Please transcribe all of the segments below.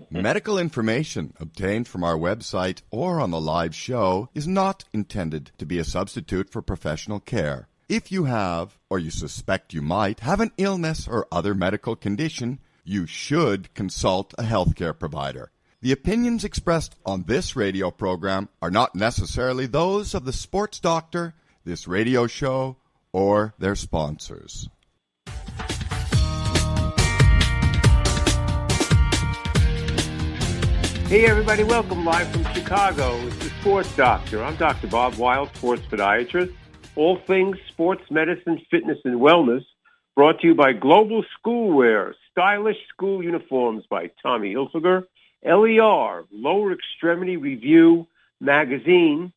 Medical information obtained from our website or on the live show is not intended to be a substitute for professional care. If you have, or you suspect you might, have an illness or other medical condition, you should consult a healthcare provider. The opinions expressed on this radio program are not necessarily those of the sports doctor, this radio show, or their sponsors. Hey everybody, welcome live from Chicago. It's the Sports Doctor. I'm Dr. Bob Wild, sports podiatrist. All things sports medicine, fitness, and wellness, brought to you by Global Schoolwear, stylish school uniforms by Tommy Hilfiger, LER, Lower Extremity Review Magazine,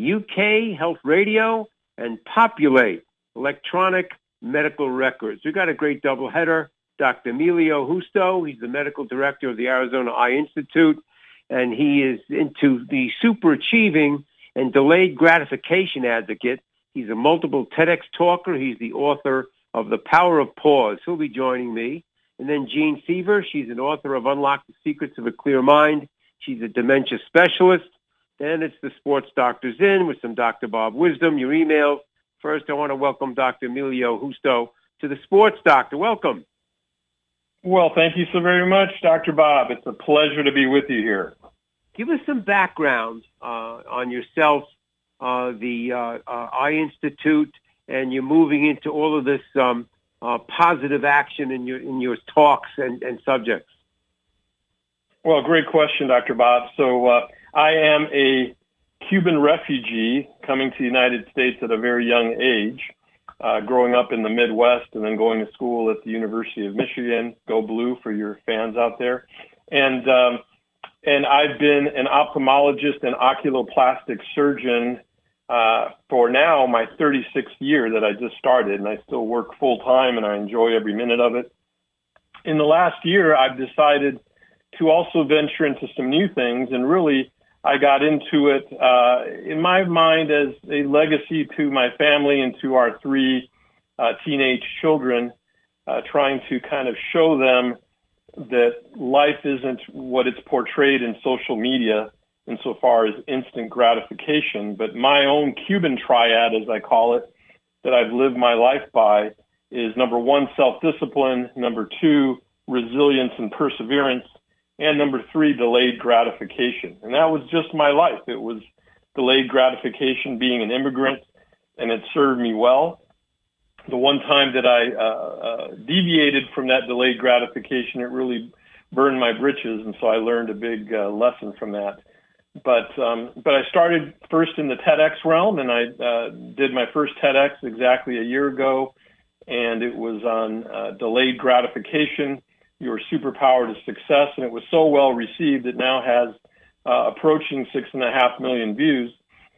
UK Health Radio, and Populate, electronic medical records. We've got a great doubleheader. Dr. Emilio Justo, he's the medical director of the Arizona Eye Institute, and he is into the super achieving and delayed gratification advocate. He's a multiple TEDx talker. He's the author of The Power of Pause. He'll be joining me. And then Jean Seaver, she's an author of Unlock the Secrets of a Clear Mind. She's a dementia specialist. Then it's the Sports Doctors in with some Dr. Bob wisdom, your emails. First, I want to welcome Dr. Emilio Justo to the Sports Doctor. Welcome. Well, thank you so very much, Dr. Bob. It's a pleasure to be with you here. Give us some background on yourself, the Eye Institute, and you're moving into all of this positive action in your talks and subjects. Well, great question, Dr. Bob. So I am a Cuban refugee coming to the United States at a very young age. Growing up in the Midwest and then going to school at the University of Michigan, go blue for your fans out there. And I've been an ophthalmologist and oculoplastic surgeon for now my 36th year that I just started, and I still work full time and I enjoy every minute of it. In the last year, I've decided to also venture into some new things, and really I got into it in my mind as a legacy to my family and to our three teenage children, trying to kind of show them that life isn't what it's portrayed in social media insofar as instant gratification, but my own Cuban triad, as I call it, that I've lived my life by is number one, self-discipline, number two, resilience and perseverance, and number three, delayed gratification. And that was just my life. It was delayed gratification being an immigrant, and it served me well. The one time that I deviated from that delayed gratification, it really burned my britches, and so I learned a big lesson from that. But I started first in the TEDx realm, and I did my first TEDx exactly a year ago, and it was on delayed gratification, your superpower to success, and it was so well received it now has approaching 6.5 million views.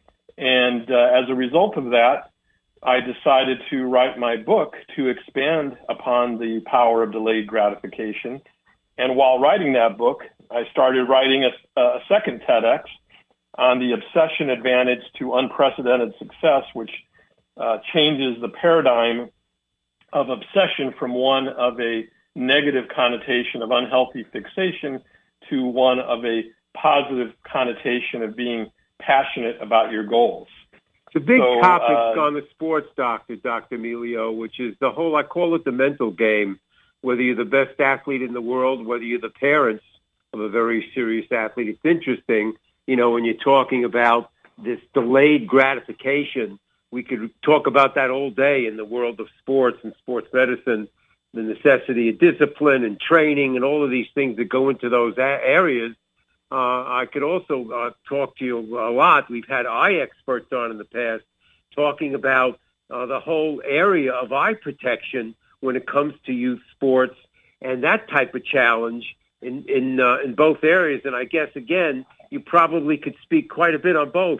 And as a result of that, I decided to write my book to expand upon the power of delayed gratification. And while writing that book, I started writing a second TEDx on the obsession advantage to unprecedented success, which changes the paradigm of obsession from one of a negative connotation of unhealthy fixation to one of a positive connotation of being passionate about your goals. It's a big topic on the Sports Doctor, Dr. Emilio, which is the whole, I call it the mental game, whether you're the best athlete in the world, whether you're the parents of a very serious athlete. It's interesting, when you're talking about this delayed gratification, we could talk about that all day in the world of sports and sports medicine, the necessity of discipline and training and all of these things that go into those areas. I could also talk to you a lot. We've had eye experts on in the past talking about the whole area of eye protection when it comes to youth sports and that type of challenge in both areas. And I guess, again, you probably could speak quite a bit on both.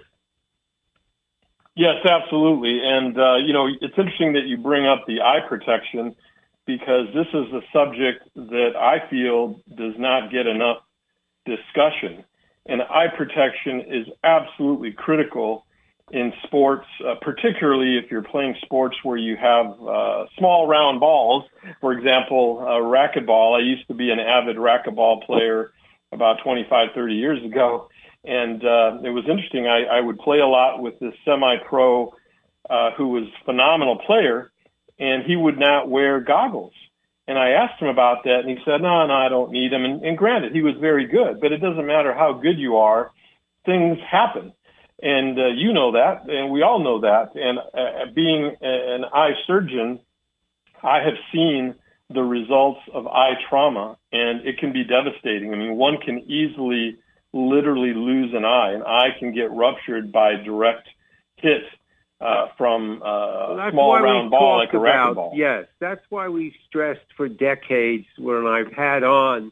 Yes, absolutely. And, it's interesting that you bring up the eye protection because this is a subject that I feel does not get enough discussion. And eye protection is absolutely critical in sports, particularly if you're playing sports where you have small round balls. For example, racquetball. I used to be an avid racquetball player about 25, 30 years ago. And it was interesting. I would play a lot with this semi-pro who was a phenomenal player, and he would not wear goggles. And I asked him about that, and he said, no, I don't need them. And granted, he was very good, but it doesn't matter how good you are, things happen. And you know that, and we all know that. And being an eye surgeon, I have seen the results of eye trauma, and it can be devastating. I mean, one can easily, literally lose an eye. An eye can get ruptured by direct hit from a small round ball like a racquetball. Yes, that's why we stressed for decades when I've had on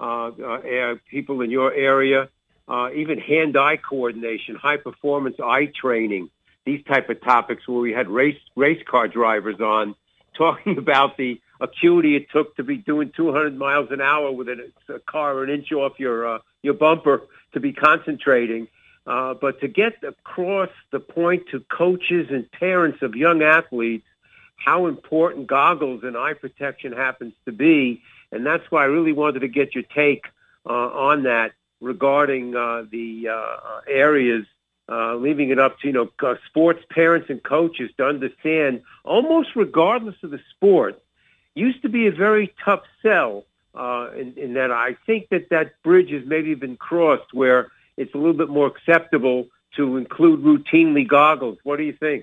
people in your area, even hand-eye coordination, high-performance eye training, these type of topics where we had race car drivers on talking about the acuity it took to be doing 200 miles an hour with a car an inch off your bumper to be concentrating. But to get across the point to coaches and parents of young athletes how important goggles and eye protection happens to be, and that's why I really wanted to get your take on that regarding the areas, leaving it up to sports parents and coaches to understand, almost regardless of the sport, used to be a very tough sell. In that I think that bridge has maybe been crossed where it's a little bit more acceptable to include routinely goggles. What do you think?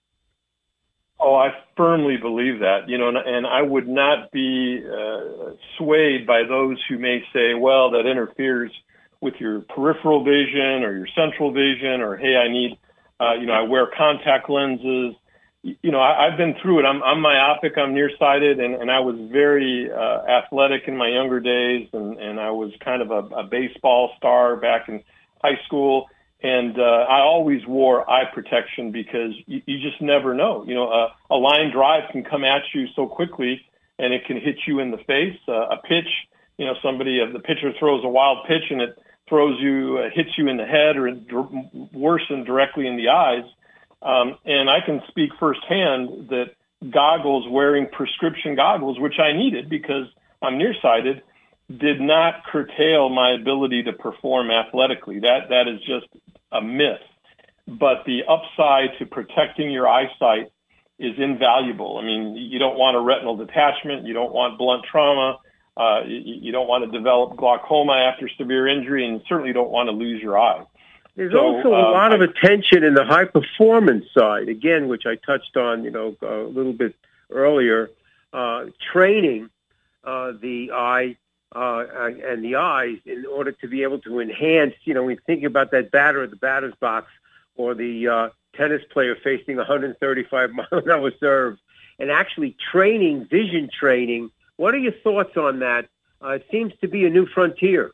Oh, I firmly believe that, and I would not be swayed by those who may say, well, that interferes with your peripheral vision or your central vision, or, hey, I need, I wear contact lenses. I've been through it. I'm myopic, I'm nearsighted, and I was very athletic in my younger days, and I was kind of a baseball star back in high school. And I always wore eye protection because you just never know. A line drive can come at you so quickly, and it can hit you in the face. A pitch, the pitcher throws a wild pitch, and it hits you in the head, or worse than directly in the eyes. And I can speak firsthand that wearing prescription goggles, which I needed because I'm nearsighted, did not curtail my ability to perform athletically. That is just a myth. But the upside to protecting your eyesight is invaluable. I mean, you don't want a retinal detachment. You don't want blunt trauma. You don't want to develop glaucoma after severe injury, and you certainly don't want to lose your eye. There's also a lot of attention in the high performance side, again, which I touched on, a little bit earlier, training the eye and the eyes in order to be able to enhance, when you think about that batter at the batter's box or the tennis player facing 135-mile-an-hour serves, and actually vision training. What are your thoughts on that? It seems to be a new frontier.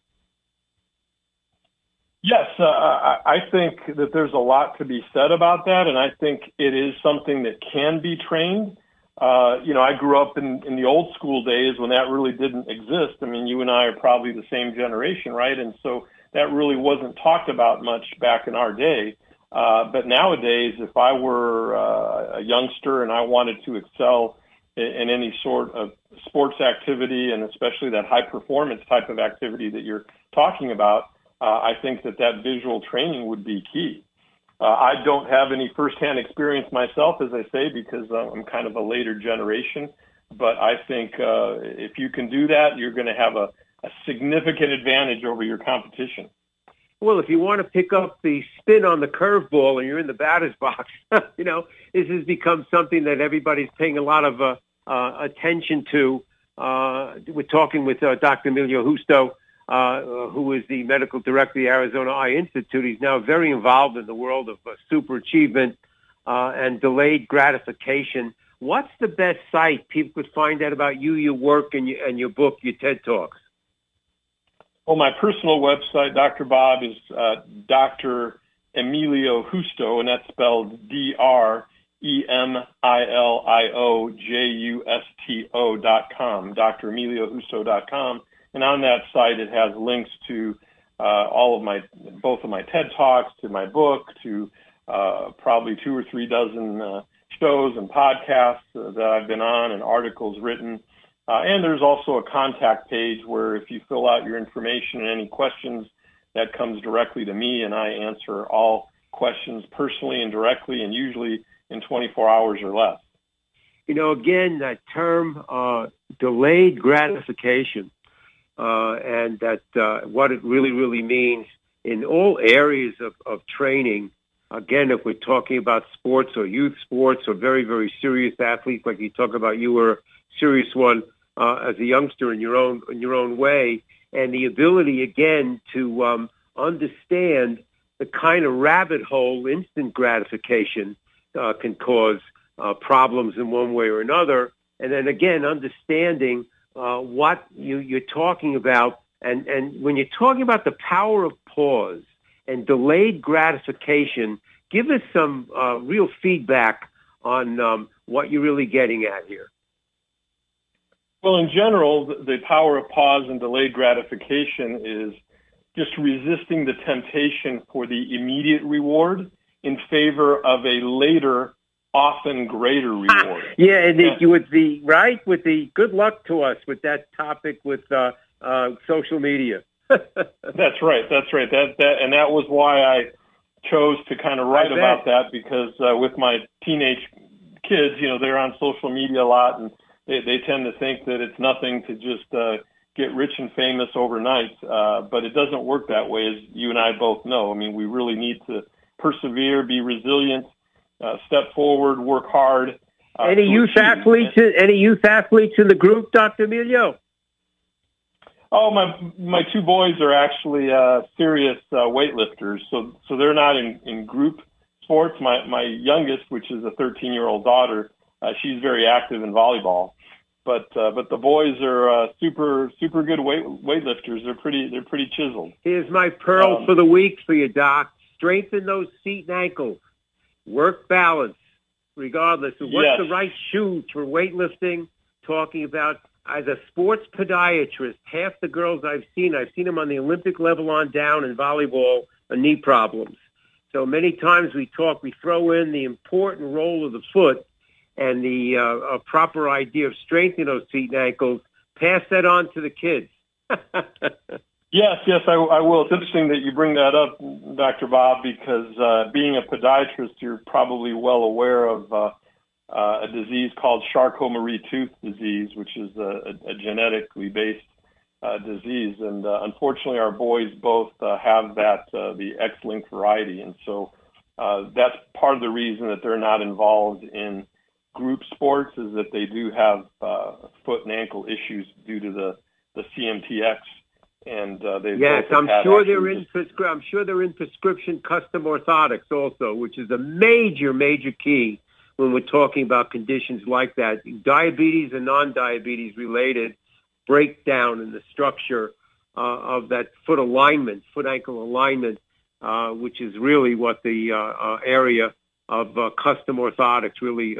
Yes, I think that there's a lot to be said about that, and I think it is something that can be trained. I grew up in the old school days when that really didn't exist. I mean, you and I are probably the same generation, right? And so that really wasn't talked about much back in our day. But nowadays, if I were a youngster and I wanted to excel in any sort of sports activity, and especially that high performance type of activity that you're talking about, I think that visual training would be key. I don't have any firsthand experience myself, as I say, because I'm kind of a later generation. But I think if you can do that, you're going to have a significant advantage over your competition. Well, if you want to pick up the spin on the curveball and you're in the batter's box, this has become something that everybody's paying a lot of attention to. We're talking with Dr. Emilio Justo, who is the medical director of the Arizona Eye Institute. He's now very involved in the world of super achievement and delayed gratification. What's the best site people could find out about you, your work, and your book, your TED Talks? Well, my personal website, Dr. Bob, is Dr. Emilio Justo, and that's spelled DrEmilioJusto.com, DrEmilioJusto.com. And on that site, it has links to both of my TED Talks, to my book, to probably 2 or 3 dozen shows and podcasts that I've been on, and articles written. And there's also a contact page where if you fill out your information and any questions, that comes directly to me, and I answer all questions personally and directly, and usually in 24 hours or less. Again, that term, delayed gratification, and that what it really, really means in all areas of training. Again, if we're talking about sports or youth sports or very, very serious athletes, like you talk about, you were a serious one as a youngster in your own way, and the ability, again, to understand the kind of rabbit hole instant gratification can cause problems in one way or another. And then, again, understanding what you're talking about. And when you're talking about the power of pause and delayed gratification, give us some real feedback on what you're really getting at here. Well, in general, the power of pause and delayed gratification is just resisting the temptation for the immediate reward in favor of a later, often greater reward. Yeah, and with the good luck to us with that topic with social media. That's right. That was why I chose to kind of write about that, because with my teenage kids, they're on social media a lot, and they tend to think that it's nothing to just get rich and famous overnight. But it doesn't work that way, as you and I both know. I mean, we really need to persevere, be resilient, step forward, work hard. Any youth athletes in the group, Dr. Emilio? Oh, my two boys are actually serious weightlifters, so they're not in group sports. My youngest, which is a 13-year-old daughter, she's very active in volleyball, but the boys are super good weightlifters. They're pretty chiseled. Here's my pearl for the week for you, Doc. Strengthen those feet and ankles. Work balance, regardless of what's the right shoe for weightlifting. Talking about, as a sports podiatrist, half the girls I've seen them on the Olympic level on down in volleyball, knee problems. So many times we throw in the important role of the foot and the proper idea of strengthening those feet and ankles. Pass that on to the kids. Yes, I will. It's interesting that you bring that up, Dr. Bob, because being a podiatrist, you're probably well aware of a disease called Charcot-Marie-Tooth disease, which is a genetically based disease. And unfortunately, our boys both have that, the X-linked variety. And so that's part of the reason that they're not involved in group sports, is that they do have foot and ankle issues due to the CMTX. And I'm sure they're in prescription custom orthotics also, which is a major key when we're talking about conditions like that. Diabetes and non-diabetes related breakdown in the structure of that foot ankle alignment, which is really what the area of custom orthotics really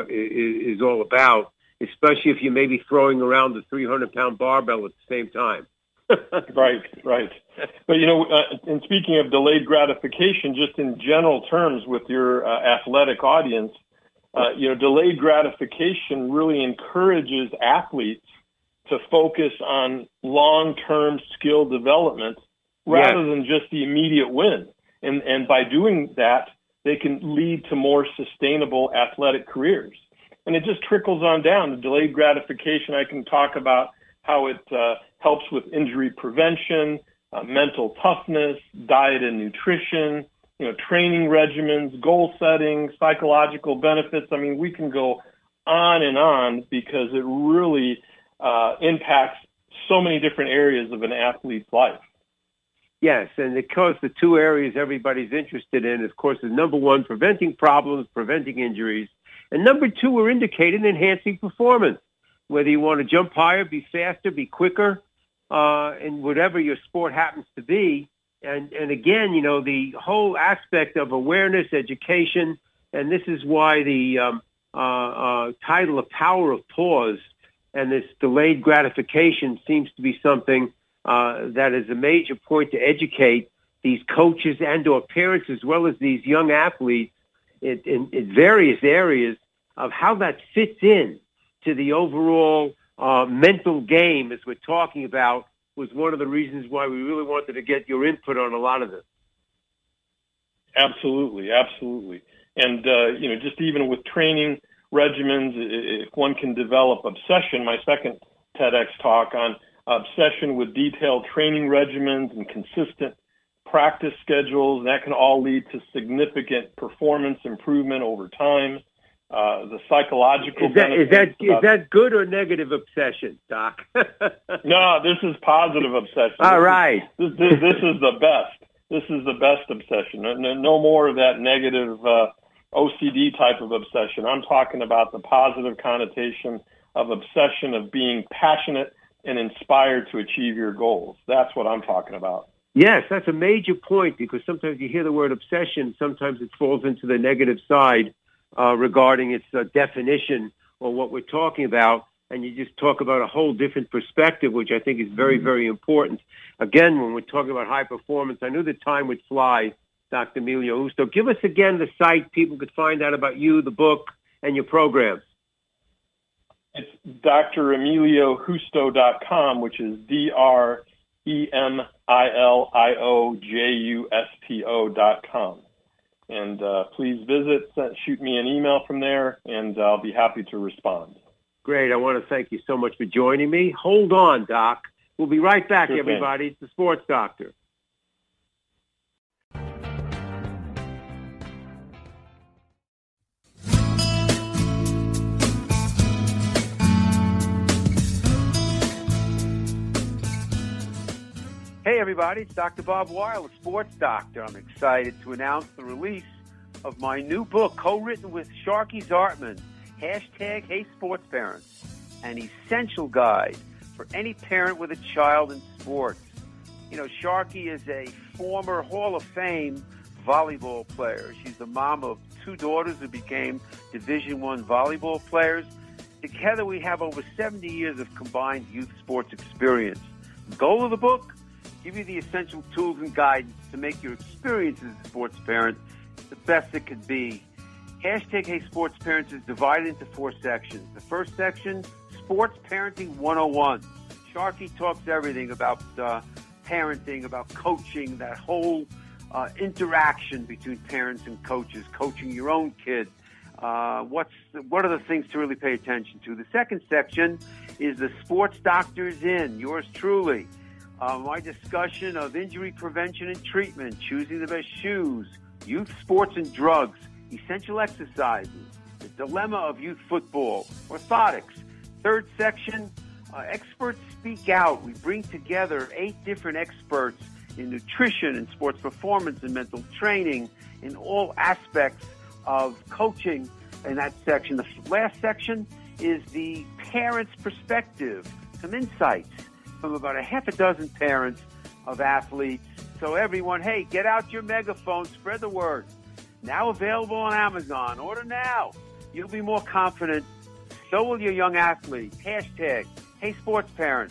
is all about, especially if you may be throwing around the 300-pound barbell at the same time. Right. But, and speaking of delayed gratification, just in general terms with your athletic audience, delayed gratification really encourages athletes to focus on long-term skill development rather than just the immediate win. And by doing that, they can lead to more sustainable athletic careers. And it just trickles on down. The delayed gratification, I can talk about how it helps with injury prevention, mental toughness, diet and nutrition, training regimens, goal setting, psychological benefits. I mean, we can go on and on because it really impacts so many different areas of an athlete's life. Yes, and because the two areas everybody's interested in, of course, is number one, preventing problems, preventing injuries, and number two, we're indicating enhancing performance. Whether you want to jump higher, be faster, be quicker, in whatever your sport happens to be. And again, the whole aspect of awareness, education, and this is why the title of Power of Pause and this delayed gratification seems to be something that is a major point to educate these coaches and or parents as well as these young athletes in various areas of how that fits in to the overall mental game, as we're talking about, was one of the reasons why we really wanted to get your input on a lot of this. Absolutely, absolutely. And, just even with training regimens, if one can develop obsession, my second TEDx talk on obsession with detailed training regimens and consistent practice schedules, that can all lead to significant performance improvement over time. The psychological benefits. Is that good or negative obsession, Doc? No, this is positive obsession. All right. This is the best. This is the best obsession. No more of that negative OCD type of obsession. I'm talking about the positive connotation of obsession, of being passionate and inspired to achieve your goals. That's what I'm talking about. Yes, that's a major point, because sometimes you hear the word obsession, sometimes it falls into the negative side regarding its definition or what we're talking about, and you just talk about a whole different perspective, which I think is very, very important. Again, when we're talking about high performance, I knew the time would fly, Dr. Emilio Justo. Give us again the site people could find out about you, the book, and your programs. It's DrEmilioJusto.com, which is DrEmilioJusto.com. And please visit, shoot me an email from there, and I'll be happy to respond. Great. I want to thank you so much for joining me. Hold on, Doc. We'll be right back, Sure everybody. It's the Sports Doctor. Hey, everybody, it's Dr. Bob Weil, the Sports Doctor. I'm excited to announce the release of my new book, co-written with Sharky Zartman, #HeySportsParents, an essential guide for any parent with a child in sports. You know, Sharky is a former Hall of Fame volleyball player. She's the mom of 2 daughters who became Division I volleyball players. Together, we have over 70 years of combined youth sports experience. The goal of the book? Give you the essential tools and guidance to make your experience as a sports parent the best it could be. #HeySportsParents is divided into 4 sections. The first section, Sports Parenting 101. Sharky talks everything about parenting, about coaching, that whole interaction between parents and coaches, coaching your own kid. What are the things to really pay attention to? The second section is the Sports Doctor's In, yours truly. My discussion of injury prevention and treatment, choosing the best shoes, youth sports and drugs, essential exercises, the dilemma of youth football, orthotics. Third section, experts speak out. We bring together 8 different experts in nutrition and sports performance and mental training in all aspects of coaching in that section. The last section is the parent's perspective, some insights from about a half a dozen parents of athletes. So everyone, hey, get out your megaphone, spread the word. Now available on Amazon. Order now. You'll be more confident. So will your young athlete. #HeySportsParents.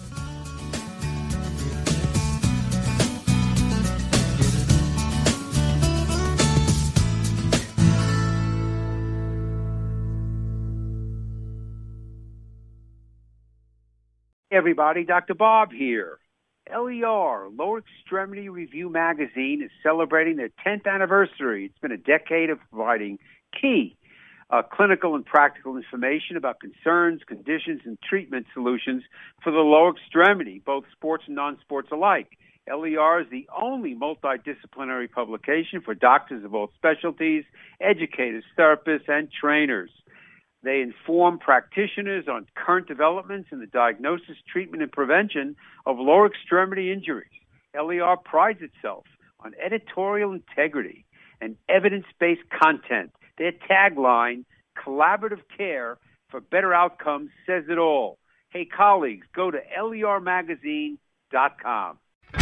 Hey everybody, Dr. Bob here. LER, Lower Extremity Review Magazine, is celebrating their 10th anniversary. It's been a decade of providing key clinical and practical information about concerns, conditions, and treatment solutions for the lower extremity, both sports and non-sports alike. LER is the only multidisciplinary publication for doctors of all specialties, educators, therapists, and trainers. They inform practitioners on current developments in the diagnosis, treatment, and prevention of lower extremity injuries. LER prides itself on editorial integrity and evidence-based content. Their tagline, collaborative care for better outcomes, says it all. Hey, colleagues, go to lermagazine.com.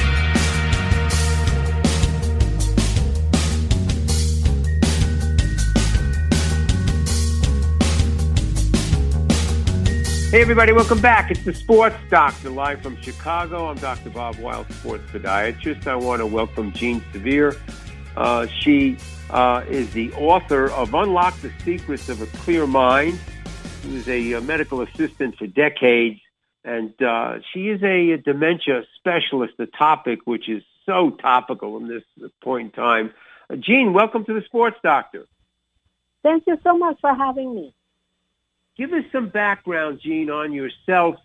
Hey, everybody, welcome back. It's the Sports Doctor, live from Chicago. I'm Dr. Bob Weil, sports podiatrist. I want to welcome Jean Severe. She is the author of Unlock the Secrets of a Clear Mind. She was a medical assistant for decades, and she is a dementia specialist, a topic which is so topical in this point in time. Jean, welcome to the Sports Doctor. Thank you so much for having me. Give us some background, Jean, on yourself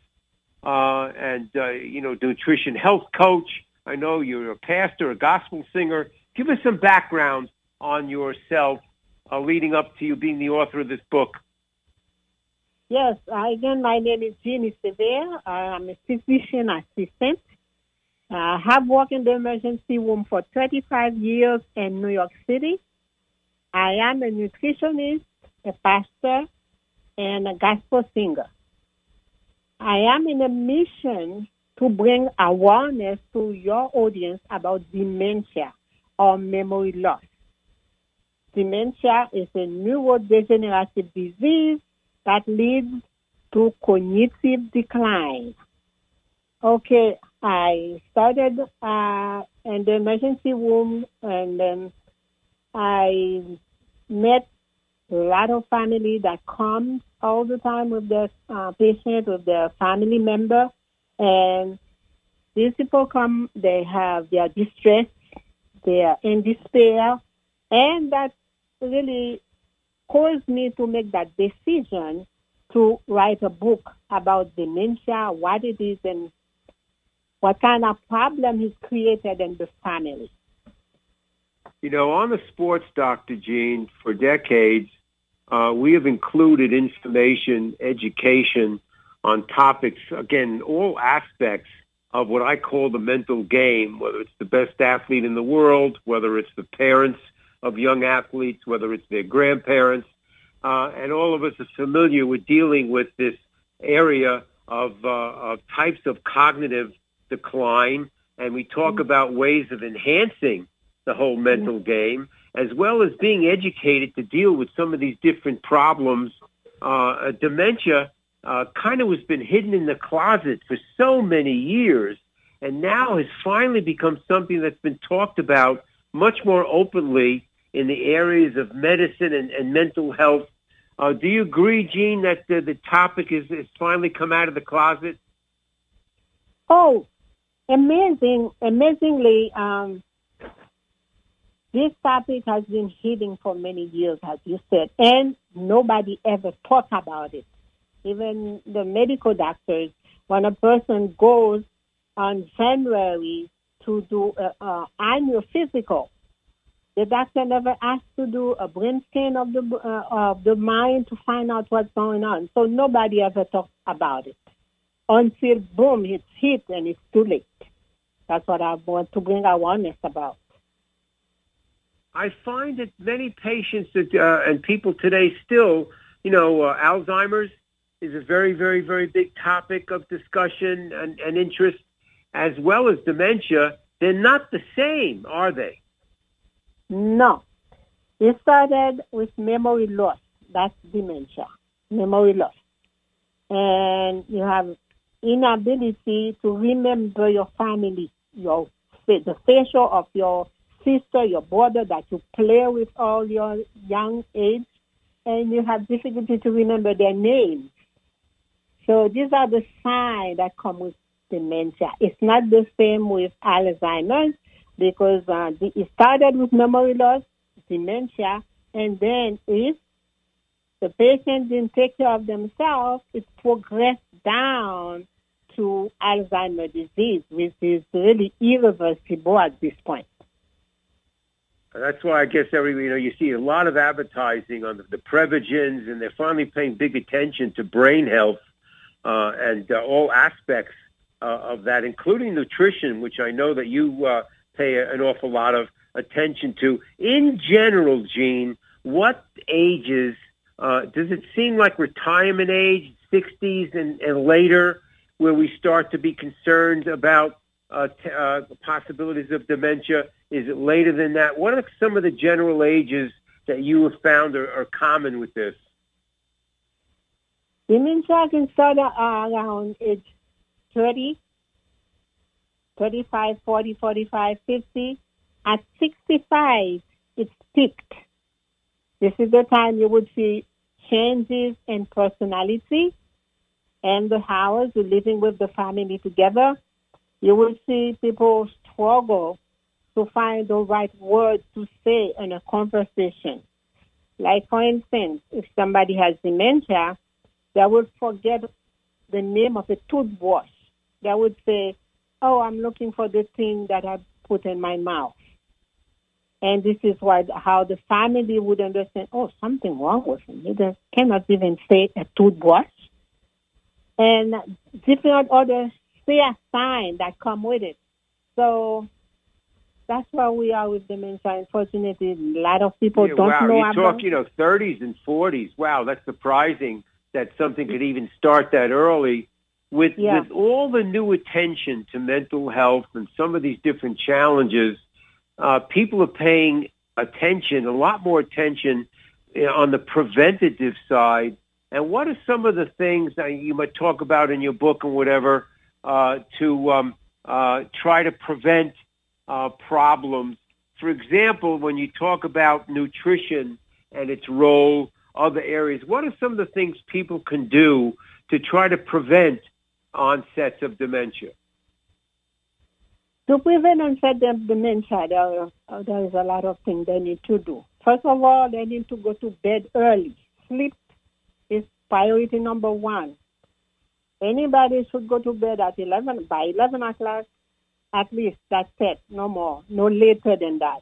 and nutrition health coach. I know you're a pastor, a gospel singer. Give us some background on yourself leading up to you being the author of this book. Yes, again, my name is Jean Sever. I'm a physician assistant. I have worked in the emergency room for 35 years in New York City. I am a nutritionist, a pastor, and a gospel singer. I am in a mission to bring awareness to your audience about dementia or memory loss. Dementia is a neurodegenerative disease that leads to cognitive decline. Okay, I started in the emergency room, and then I met a lot of family that comes all the time with their patient, with their family member, and these people come, they are distressed, they are in despair, and that really caused me to make that decision to write a book about dementia, what it is, and what kind of problem it's created in the family. You know, on the Sports Doctor, Jean, for decades, we have included information, education on topics, again, all aspects of what I call the mental game, whether it's the best athlete in the world, whether it's the parents of young athletes, whether it's their grandparents, and all of us are familiar with dealing with this area of types of cognitive decline, and we talk about ways of enhancing the whole mental game, as well as being educated to deal with some of these different problems. Dementia kind of has been hidden in the closet for so many years, and now has finally become something that's been talked about much more openly in the areas of medicine and mental health. Do you agree, Jean, that the topic is finally come out of the closet? Oh, amazingly, this topic has been hidden for many years, as you said, and nobody ever talked about it. Even the medical doctors, when a person goes on January to do an annual physical, the doctor never asked to do a brain scan of the mind to find out what's going on. So nobody ever talks about it until, boom, it's hit and it's too late. That's what I want to bring awareness about. I find that many patients and people today still, Alzheimer's is a very, very, very big topic of discussion and interest, as well as dementia. They're not the same, are they? No. It started with memory loss. That's dementia, memory loss. And you have inability to remember your family, the facial of your sister, your brother that you play with all your young age, and you have difficulty to remember their names. So these are the signs that come with dementia. It's not the same with Alzheimer's because it started with memory loss, dementia, and then if the patient didn't take care of themselves, it progressed down to Alzheimer's disease, which is really irreversible at this point. That's why I guess you see a lot of advertising on the Prevagens, and they're finally paying big attention to brain health and all aspects of that, including nutrition, which I know that you pay an awful lot of attention to. In general, Jean, what ages does it seem like retirement age, 60s and later, where we start to be concerned about possibilities of dementia? Is it later than that? What are some of the general ages that you have found are common with this? Dementia can start around age 30, 35, 40, 45, 50. At 65, it's peaked. This is the time you would see changes in personality and the house, living with the family together, you will see people struggle to find the right words to say in a conversation. Like, for instance, if somebody has dementia, they would forget the name of a toothbrush. They would say, oh, I'm looking for the thing that I put in my mouth. And this is how the family would understand, oh, something wrong with him. He cannot even say a toothbrush. And different other signs that come with it. So that's where we are with dementia. Unfortunately, a lot of people don't know about it. You talk, 30s and 40s. Wow, that's surprising that something could even start that early. With all the new attention to mental health and some of these different challenges, people are paying attention, a lot more attention on the preventative side. And what are some of the things that you might talk about in your book and whatever to try to prevent problems? For example, when you talk about nutrition and its role, other areas, what are some of the things people can do to try to prevent onsets of dementia? To prevent onset of dementia, there is a lot of things they need to do. First of all, they need to go to bed early. Sleep is priority number one. Anybody should go to bed by 11 o'clock, at least. That's it, no more, no later than that.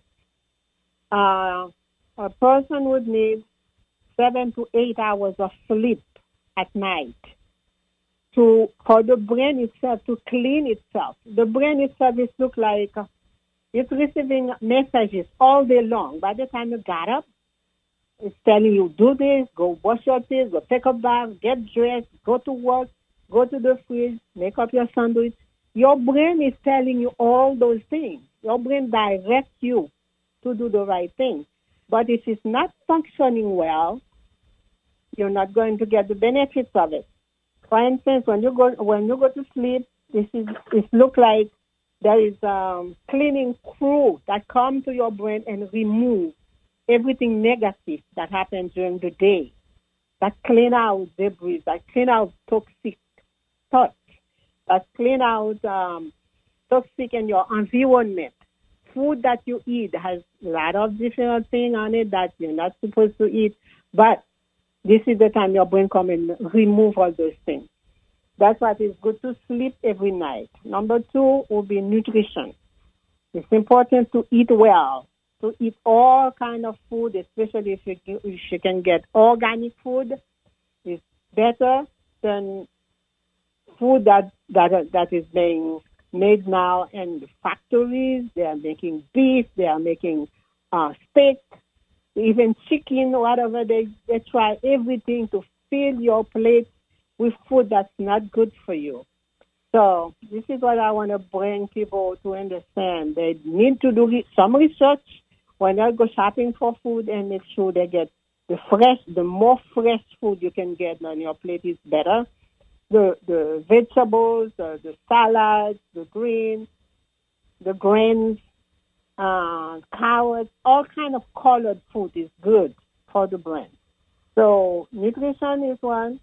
A person would need 7 to 8 hours of sleep at night for the brain itself to clean itself. The brain itself is look like it's receiving messages all day long. By the time you got up, it's telling you, do this, go wash your teeth, go take a bath, get dressed, go to work, go to the fridge, make up your sandwich. Your brain is telling you all those things. Your brain directs you to do the right thing. But if it's not functioning well, you're not going to get the benefits of it. For instance, when you go to sleep, it looks like there is a cleaning crew that come to your brain and remove everything negative that happens during the day. That clean out debris, that clean out toxic thoughts, that clean out toxic in your environment. Food that you eat has a lot of different things on it that you're not supposed to eat, but this is the time your brain come and remove all those things. That's why it's good to sleep every night. Number 2 will be nutrition. It's important to eat well, to eat all kind of food, especially if you can get organic food. It's better than food that is being made now in the factories. They are making beef, they are making steak, even chicken, whatever. They try everything to fill your plate with food that's not good for you. So this is what I want to bring people to understand. They need to do some research when they go shopping for food and make sure they get the more fresh food you can get on your plate is better. The vegetables, the salads, the grains, carrots, all kind of colored food is good for the brain. So nutrition is one.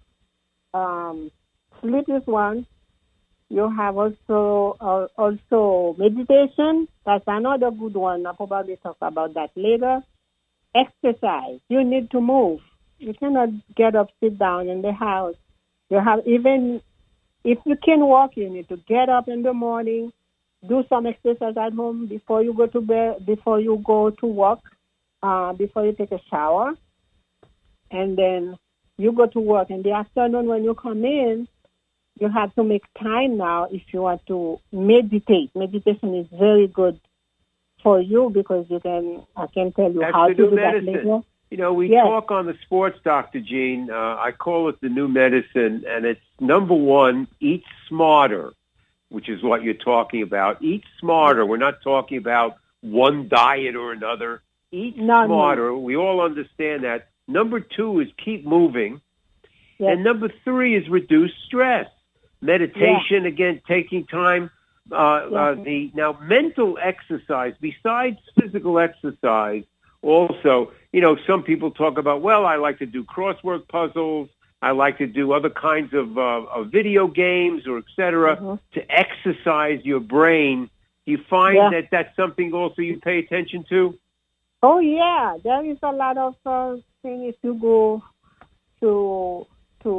Sleep is one. You have also meditation. That's another good one. I'll probably talk about that later. Exercise. You need to move. You cannot get up, sit down in the house. You have, even if you can walk, you need to get up in the morning, do some exercise at home before you go to bed, before you go to work, before you take a shower, and then you go to work. In the afternoon when you come in, you have to make time now if you want to meditate. Meditation is very good for you because I can tell you how to do that later. You know, we talk on the sports, Dr. Jean. I call it the new medicine, and it's number one, eat smarter, which is what you're talking about. Eat smarter. We're not talking about one diet or another. Eat smarter. No. We all understand that. Number 2 is keep moving. Yes. And number 3 is reduce stress. Meditation, again, taking time. Now, mental exercise, besides physical exercise, also, some people talk about, well, I like to do crossword puzzles. I like to do other kinds of video games or et cetera to exercise your brain. Do you find that that's something also you pay attention to? Oh, yeah. There is a lot of things. If you go to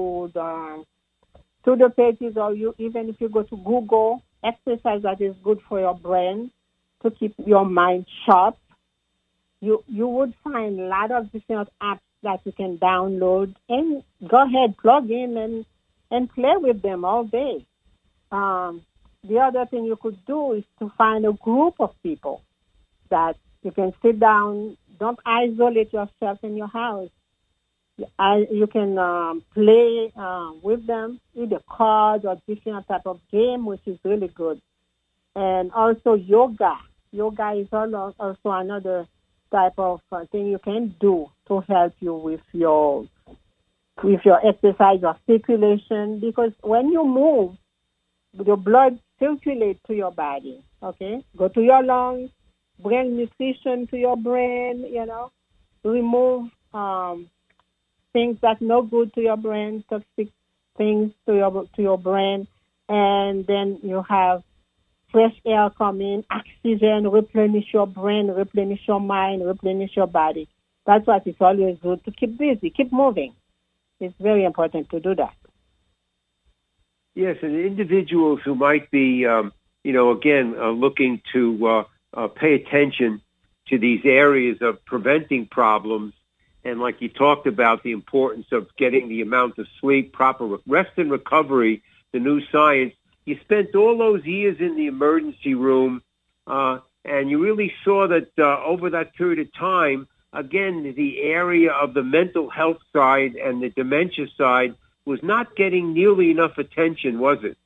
the pages, or even if you go to Google, exercise that is good for your brain to keep your mind sharp, you would find a lot of different apps that you can download and go ahead, plug in and play with them all day. The other thing you could do is to find a group of people that you can sit down. Don't isolate yourself in your house. You can play with them, either cards or different type of game, which is really good. And also yoga. Yoga is also another type of thing you can do to help you with your exercise or circulation, because when you move, your blood circulates to your body, okay? Go to your lungs, bring nutrition to your brain, remove things that no good to your brain, toxic things to your brain, and then you have fresh air come in, oxygen, replenish your brain, replenish your mind, replenish your body. That's why it's always good to keep busy, keep moving. It's very important to do that. Yes, and individuals who might be, looking to pay attention to these areas of preventing problems, and like you talked about, the importance of getting the amount of sleep, proper rest and recovery, the new science. You spent all those years in the emergency room, and you really saw that over that period of time, again, the area of the mental health side and the dementia side was not getting nearly enough attention, was it?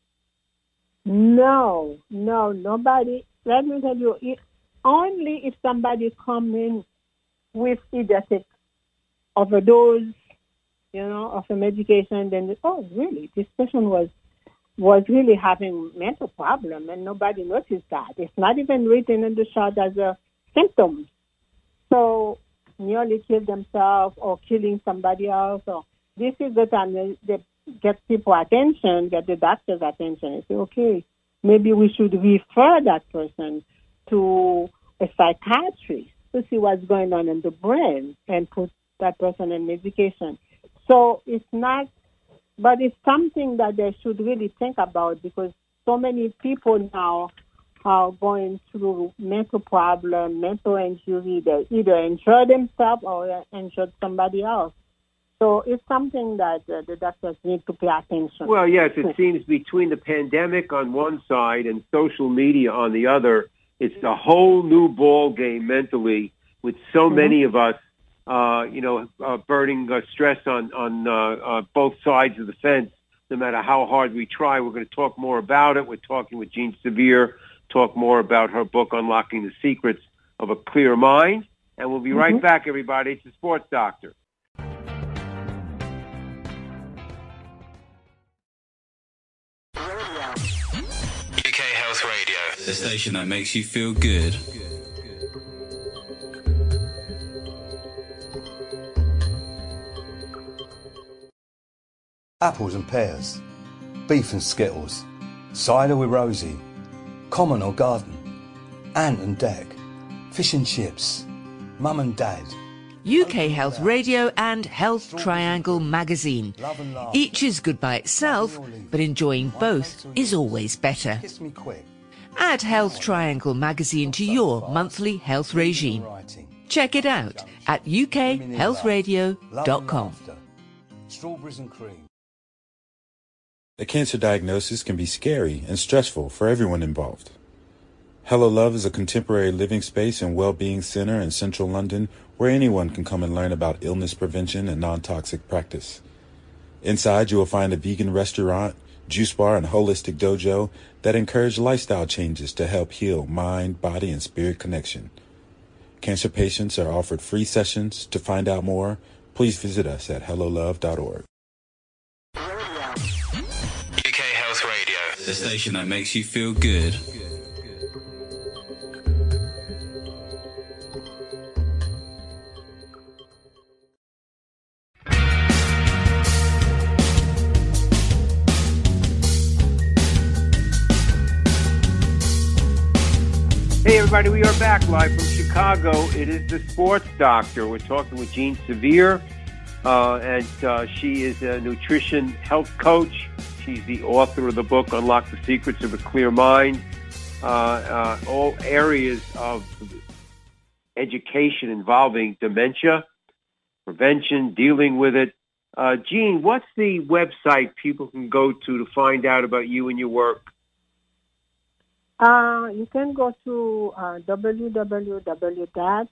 No, nobody. Let me tell you, only if somebody come in with either overdose, of a medication, then, oh, really, this person was really having mental problem, and nobody noticed that. It's not even written in the chart as a symptom. So nearly kill themselves or killing somebody else. Or this is the time they get people attention, get the doctor's attention, and say, okay, maybe we should refer that person to a psychiatrist to see what's going on in the brain and put that person in medication. So it's not, but it's something that they should really think about, because so many people now are going through mental problem, mental injury. They either injure themselves or injure somebody else. So it's something that the doctors need to pay attention. Well, yes, it seems between the pandemic on one side and social media on the other, it's a whole new ball game mentally, with so many of us burning stress on both sides of the fence, no matter how hard we try. We're going to talk more about it. We're talking with Jean Sevier, talk more about her book, Unlocking the Secrets of a Clear Mind. And we'll be right back, everybody. It's the Sports Doctor. UK Health Radio, the station that makes you feel good. Apples and pears, beef and skittles, cider with Rosie, common or garden, ant and deck, fish and chips, mum and dad. UK Health Radio and Health Triangle magazine. Each is good by itself, but enjoying both is always better. Kiss me quick. Add Health Triangle magazine to your monthly health regime. Check it out at ukhealthradio.com. Strawberries and cream. A cancer diagnosis can be scary and stressful for everyone involved. Hello Love is a contemporary living space and well-being center in central London where anyone can come and learn about illness prevention and non-toxic practice. Inside, you will find a vegan restaurant, juice bar, and holistic dojo that encourage lifestyle changes to help heal mind, body, and spirit connection. Cancer patients are offered free sessions. To find out more, please visit us at hellolove.org. UK Health Radio, the station that makes you feel good. Hey, everybody, we are back live from Chicago. It is the Sports Doctor. We're talking with Jean Severe, and she is a nutrition health coach. She's the author of the book, Unlock the Secrets of a Clear Mind. All areas of education involving dementia, prevention, dealing with it. Jean, what's the website people can go to find out about you and your work? You can go to www.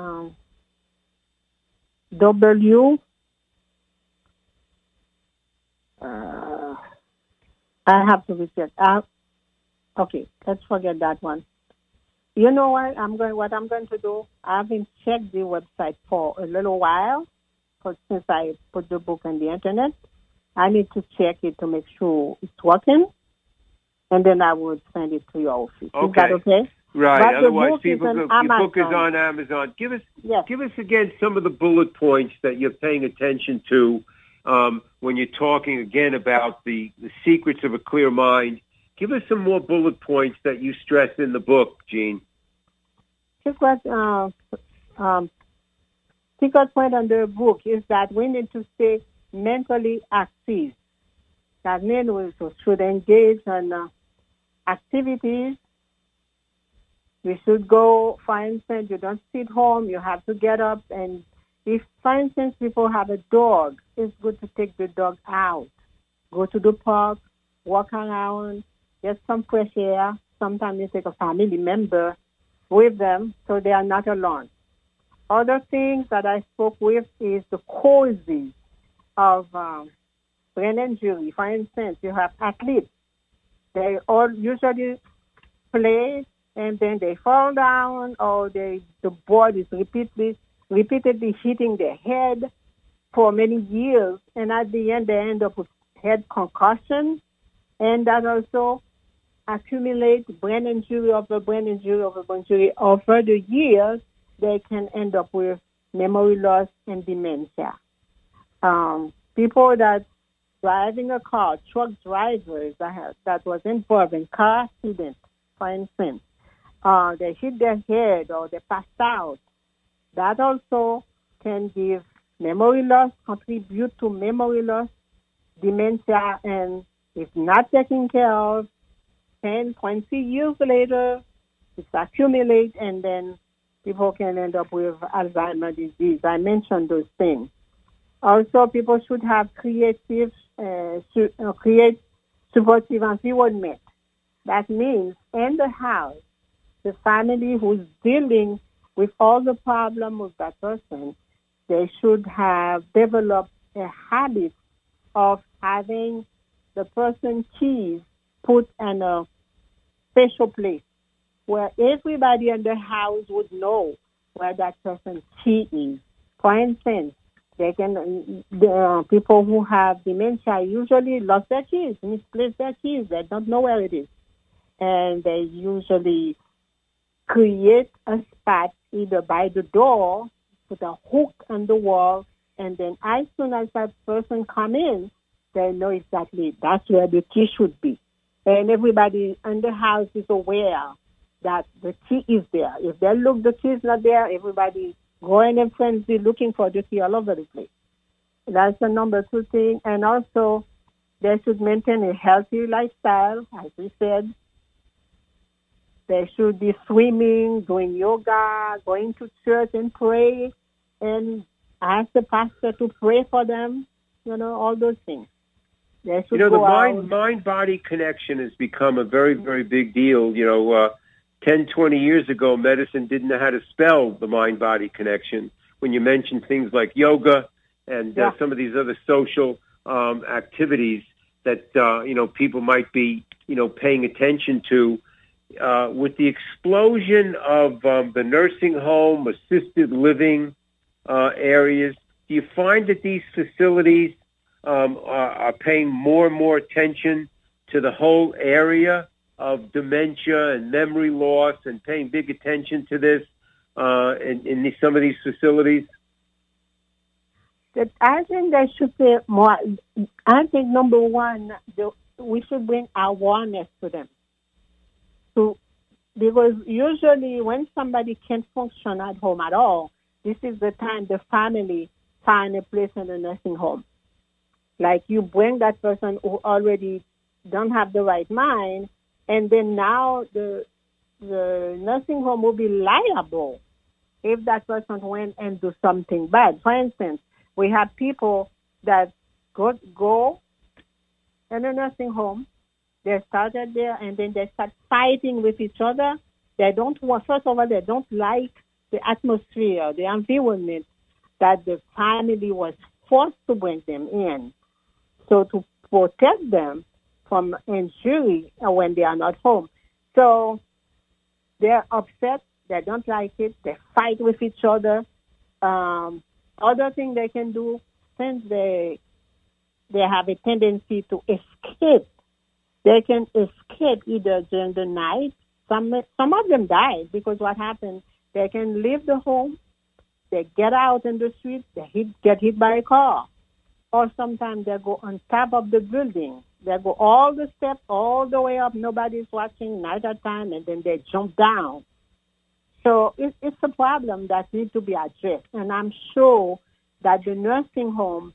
I have to reset. Okay, let's forget that one. You know what? What I'm going to do? I haven't checked the website for a little while, because since I put the book on the internet, I need to check it to make sure it's working, and then I would send it to your office. Okay. Is that okay? Right. But otherwise, people your book is on Amazon. Give us again some of the bullet points that you're paying attention to when you're talking again about the secrets of a clear mind. Give us some more bullet points that you stress in the book, Jean. Secret point on the book is that we need to stay mentally active. That means we should engage in activities. We should go, for instance, you don't sit home, you have to get up. And if, for instance, people have a dog, it's good to take the dog out. Go to the park, walk around, get some fresh air. Sometimes you take a family member with them so they are not alone. Other things that I spoke with is the causes of brain injury. For instance, you have athletes. They all usually play and then they fall down, or the board is repeatedly hitting their head for many years, and at the end they end up with head concussion, and that also accumulates brain injury over brain injury over brain injury. Over the years, they can end up with memory loss and dementia. People that driving a car, truck drivers that was involved in car accidents, for instance, they hit their head or they passed out. That also can give memory loss, contribute to memory loss, dementia, and if not taken care of, 10, 20 years later, it's accumulate, and then people can end up with Alzheimer's disease. I mentioned those things. Also, people should have create supportive environment. That means in the house, the family who's dealing with all the problems with that person, they should have developed a habit of having the person's keys put in a special place where everybody in the house would know where that person's key is. For instance, the people who have dementia usually lost their keys, misplaced their keys. They don't know where it is. And they usually create a spot either by the door, put a hook on the wall, and then as soon as that person come in, they know exactly that's where the key should be. And everybody in the house is aware that the key is there. If they look, the key is not there, everybody going in frenzy looking for the key all over the place. That's the number two thing. And also, they should maintain a healthy lifestyle, as we said. They should be swimming, doing yoga, going to church and pray, and ask the pastor to pray for them, all those things. They should the go mind-body connection has become a very, very big deal. 10, 20 years ago, medicine didn't know how to spell the mind-body connection. When you mention things like yoga and some of these other social activities that, people might be, paying attention to, with the explosion of the nursing home, assisted living areas, do you find that these facilities are paying more and more attention to the whole area of dementia and memory loss and paying big attention to this in some of these facilities? I think they should pay more. I think, number one, we should bring awareness to them. To because usually when somebody can't function at home at all, this is the time the family find a place in a nursing home. Like you bring that person who already don't have the right mind, and then now the nursing home will be liable if that person went and do something bad. For instance, we have people that go in a nursing home, they started there, and then they start fighting with each other. They don't want, first of all, they don't like the atmosphere, the environment that the family was forced to bring them in. So to protect them from injury when they are not home. So they're upset. They don't like it. They fight with each other. Other thing they can do, since they have a tendency to escape, they can escape either during the night. Some of them die because what happened, they can leave the home, they get out in the street, they get hit by a car. Or sometimes they go on top of the building. They go all the steps, all the way up, nobody's watching, night at time, and then they jump down. So it's a problem that needs to be addressed. And I'm sure that the nursing home,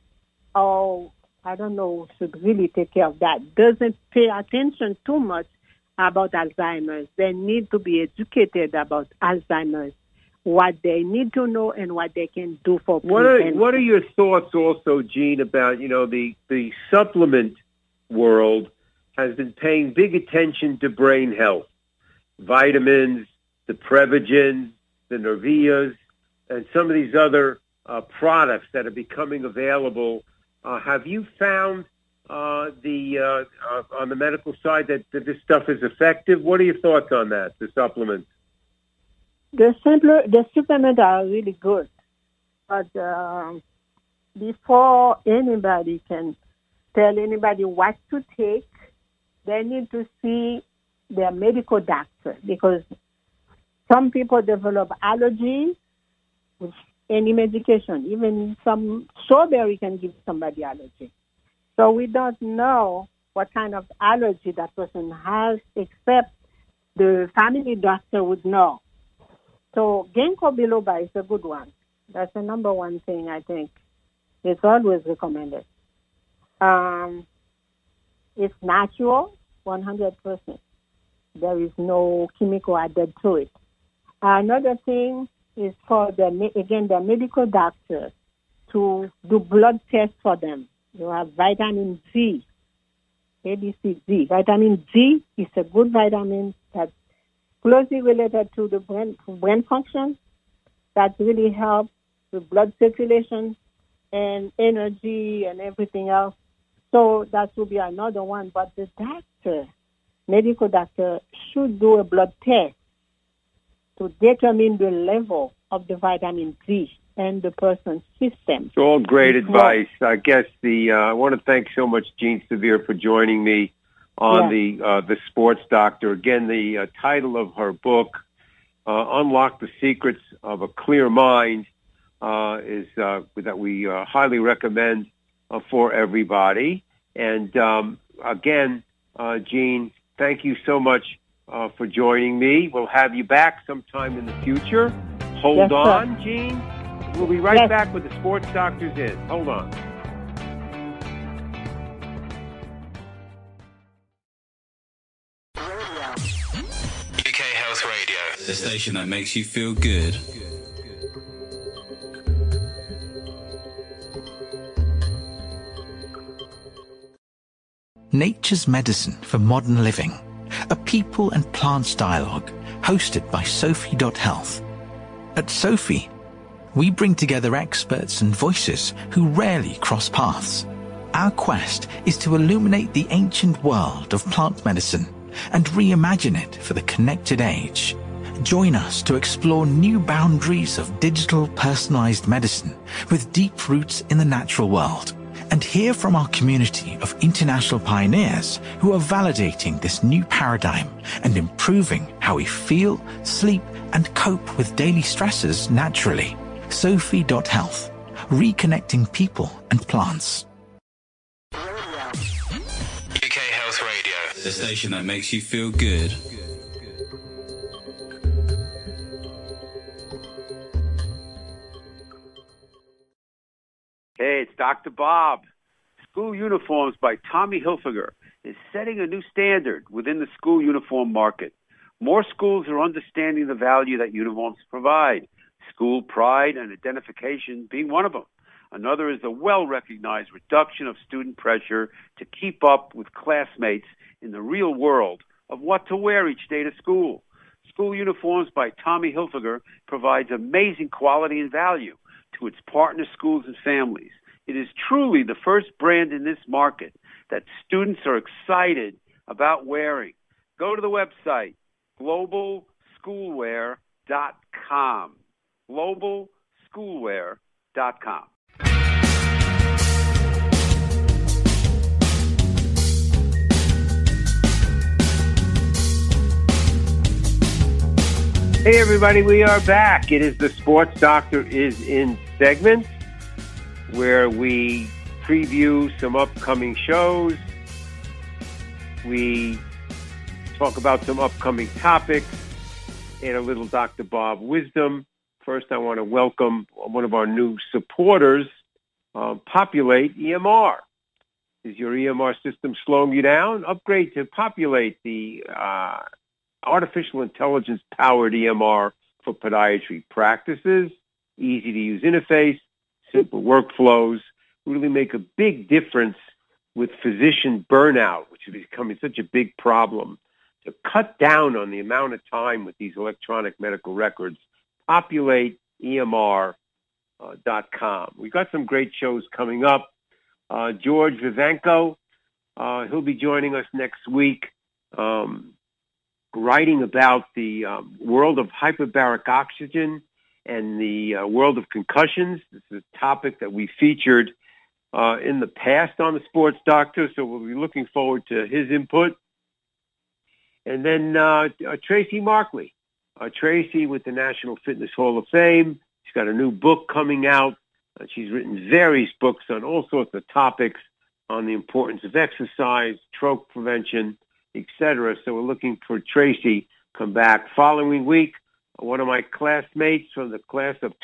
should really take care of that. Doesn't pay attention too much about Alzheimer's. They need to be educated about Alzheimer's, what they need to know and what they can do for prevention. What are your thoughts also, Jean, about, the supplement world has been paying big attention to brain health, vitamins, the Prevagens, the Nervias, and some of these other products that are becoming available. Have you found on the medical side that this stuff is effective? What are your thoughts on that, the supplements? The supplements are really good, but before anybody can tell anybody what to take, they need to see their medical doctor, because some people develop allergies with any medication. Even some strawberry can give somebody allergy. So we don't know what kind of allergy that person has, except the family doctor would know. So ginkgo biloba is a good one. That's the number one thing I think. It's always recommended. It's natural, 100%. There is no chemical added to it. Another thing is for the medical doctor to do blood tests for them. You have vitamin Z, ABCD. Vitamin Z is a good vitamin that's closely related to the brain function, that really helps with blood circulation and energy and everything else. So that will be another one. But the medical doctor, should do a blood test to determine the level of the vitamin D in the person's system. It's all great advice. I guess I want to thank so much Jean Sevier for joining me on the Sports Doctor. Again, the title of her book, Unlock the Secrets of a Clear Mind, is that we highly recommend for everybody. And again, Jean, thank you so much for joining me. We'll have you back sometime in the future. Hold on, Jean. We'll be right back with the Sports Doctor's In. Hold on. UK Health Radio, the station that makes you feel good. Nature's Medicine for Modern Living, a people and plants dialogue hosted by Sophie.Health. At Sophie, we bring together experts and voices who rarely cross paths. Our quest is to illuminate the ancient world of plant medicine and reimagine it for the connected age. Join us to explore new boundaries of digital personalized medicine with deep roots in the natural world, and hear from our community of international pioneers who are validating this new paradigm and improving how we feel, sleep, and cope with daily stresses naturally. Sophie.Health, reconnecting people and plants. UK Health Radio, the station that makes you feel good. Dr. Bob. School Uniforms by Tommy Hilfiger is setting a new standard within the school uniform market. More schools are understanding the value that uniforms provide, school pride and identification being one of them. Another is the well-recognized reduction of student pressure to keep up with classmates in the real world of what to wear each day to school. School Uniforms by Tommy Hilfiger provides amazing quality and value to its partner schools and families. It is truly the first brand in this market that students are excited about wearing. Go to the website, globalschoolwear.com. globalschoolwear.com. Hey everybody, we are back. It is the Sports Doctor is in segment where we preview some upcoming shows. We talk about some upcoming topics and a little Dr. Bob wisdom. First, I want to welcome one of our new supporters, Populate EMR. Is your EMR system slowing you down? Upgrade to Populate, the artificial intelligence-powered EMR for podiatry practices. Easy-to-use interface, simple workflows, really make a big difference with physician burnout, which is becoming such a big problem. To cut down on the amount of time with these electronic medical records, PopulateEMR.com. We've got some great shows coming up. George Vivenko, he'll be joining us next week, writing about the world of hyperbaric oxygen and the world of concussions. This is a topic that we featured in the past on the Sports Doctor, so we'll be looking forward to his input. And then Tracy Markley. Tracy with the National Fitness Hall of Fame. She's got a new book coming out. She's written various books on all sorts of topics on the importance of exercise, stroke prevention, etc. So we're looking for Tracy come back. Following week, one of my classmates from the class of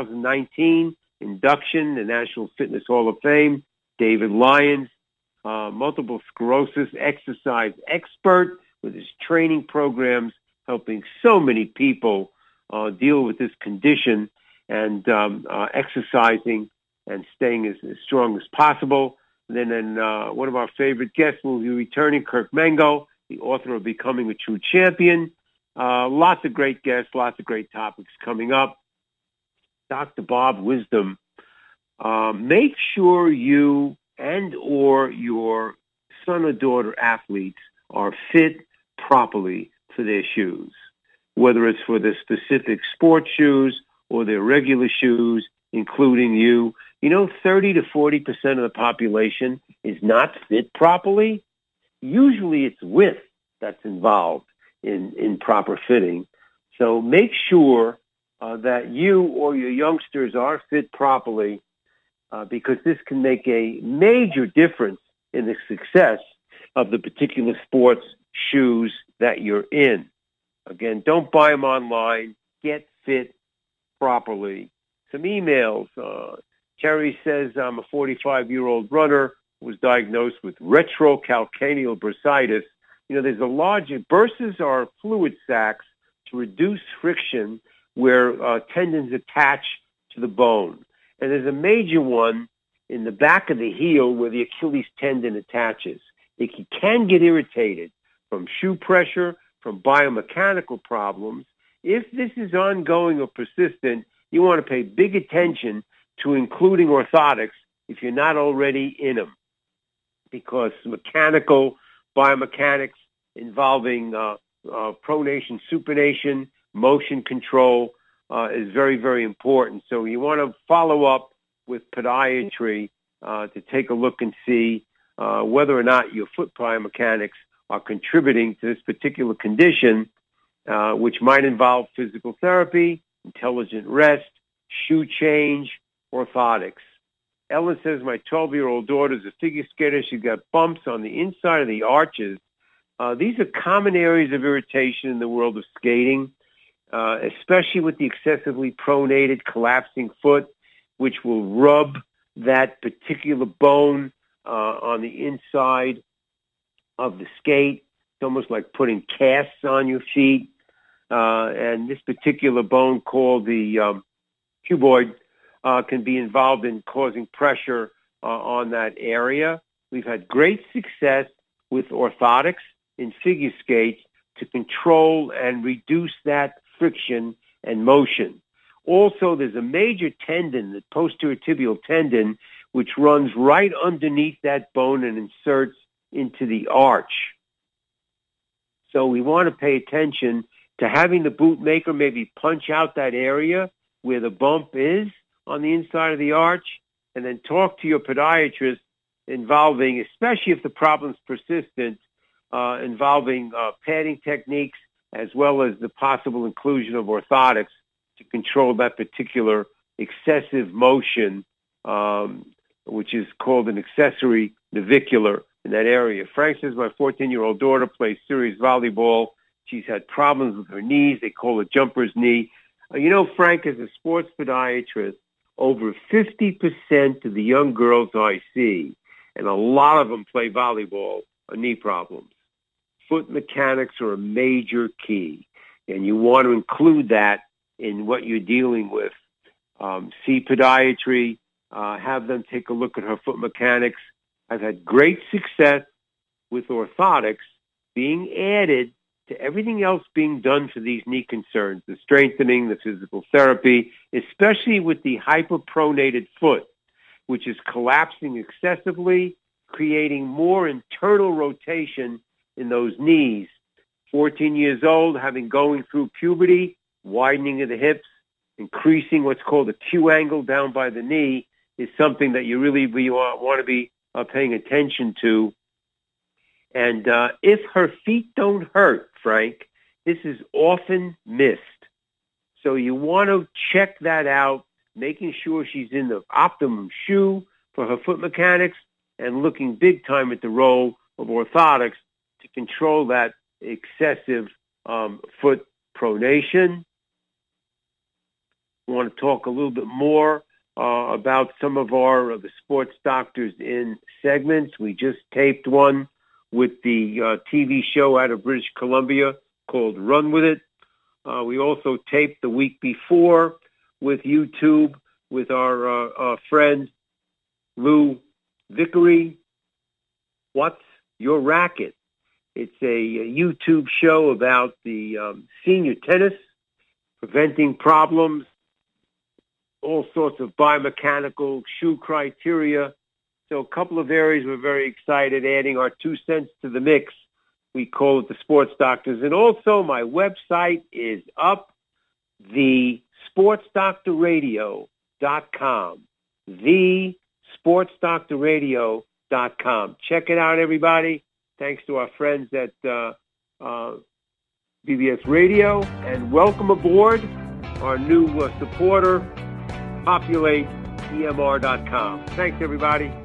2019, induction, the National Fitness Hall of Fame, David Lyons, multiple sclerosis exercise expert with his training programs, helping so many people deal with this condition and exercising and staying as strong as possible. And then one of our favorite guests will be returning, Kirk Mango, the author of Becoming a True Champion. Lots of great guests, lots of great topics coming up. Dr. Bob Wisdom, make sure you and or your son or daughter athletes are fit properly for their shoes, whether it's for their specific sports shoes or their regular shoes, including you. You know, 30 to 40% of the population is not fit properly. Usually it's width that's involved in proper fitting. So make sure that you or your youngsters are fit properly because this can make a major difference in the success of the particular sports shoes that you're in. Again, don't buy them online. Get fit properly. Some emails. Terry says, I'm a 45-year-old runner who was diagnosed with retrocalcaneal bursitis. You know, there's a large, burses are fluid sacs to reduce friction where tendons attach to the bone. And there's a major one in the back of the heel where the Achilles tendon attaches. It can get irritated from shoe pressure, from biomechanical problems. If this is ongoing or persistent, you want to pay big attention to including orthotics if you're not already in them, because mechanical, biomechanics involving pronation, supination, motion control is very, very important. So you want to follow up with podiatry to take a look and see whether or not your foot biomechanics are contributing to this particular condition, which might involve physical therapy, intelligent rest, shoe change, orthotics. Ellen says, my 12-year-old daughter is a figure skater. She got bumps on the inside of the arches. These are common areas of irritation in the world of skating, especially with the excessively pronated, collapsing foot, which will rub that particular bone on the inside of the skate. It's almost like putting casts on your feet. And this particular bone called the cuboid can be involved in causing pressure on that area. We've had great success with orthotics in figure skates to control and reduce that friction and motion. Also, there's a major tendon, the posterior tibial tendon, which runs right underneath that bone and inserts into the arch. So we want to pay attention to having the bootmaker maybe punch out that area where the bump is on the inside of the arch, and then talk to your podiatrist involving, especially if the problem's persistent, involving padding techniques as well as the possible inclusion of orthotics to control that particular excessive motion, which is called an accessory navicular in that area. Frank says, my 14-year-old daughter plays serious volleyball. She's had problems with her knees. They call it jumper's knee. Frank, as a sports podiatrist, over 50% of the young girls I see, and a lot of them play volleyball, are knee problems. Foot mechanics are a major key, and you want to include that in what you're dealing with. See podiatry, have them take a look at her foot mechanics. I've had great success with orthotics being added to everything else being done for these knee concerns, the strengthening, the physical therapy, especially with the hyperpronated foot, which is collapsing excessively, creating more internal rotation in those knees. 14 years old, going through puberty, widening of the hips, increasing what's called a Q angle down by the knee is something that you really want to be paying attention to. And if her feet don't hurt, Frank, this is often missed. So you want to check that out, making sure she's in the optimum shoe for her foot mechanics and looking big time at the role of orthotics to control that excessive foot pronation. We want to talk a little bit more about some of the sports doctors in segments. We just taped one with the TV show out of British Columbia called Run With It. We also taped the week before with YouTube with our friend Lou Vickery. What's Your Racket? It's a YouTube show about the senior tennis, preventing problems, all sorts of biomechanical shoe criteria. So a couple of areas we're very excited, adding our 2 cents to the mix. We call it the Sports Doctors. And also my website is up, thesportsdoctorradio.com, thesportsdoctorradio.com. Check it out, everybody. Thanks to our friends at BBS Radio. And welcome aboard our new supporter, PopulateEMR.com. Thanks, everybody.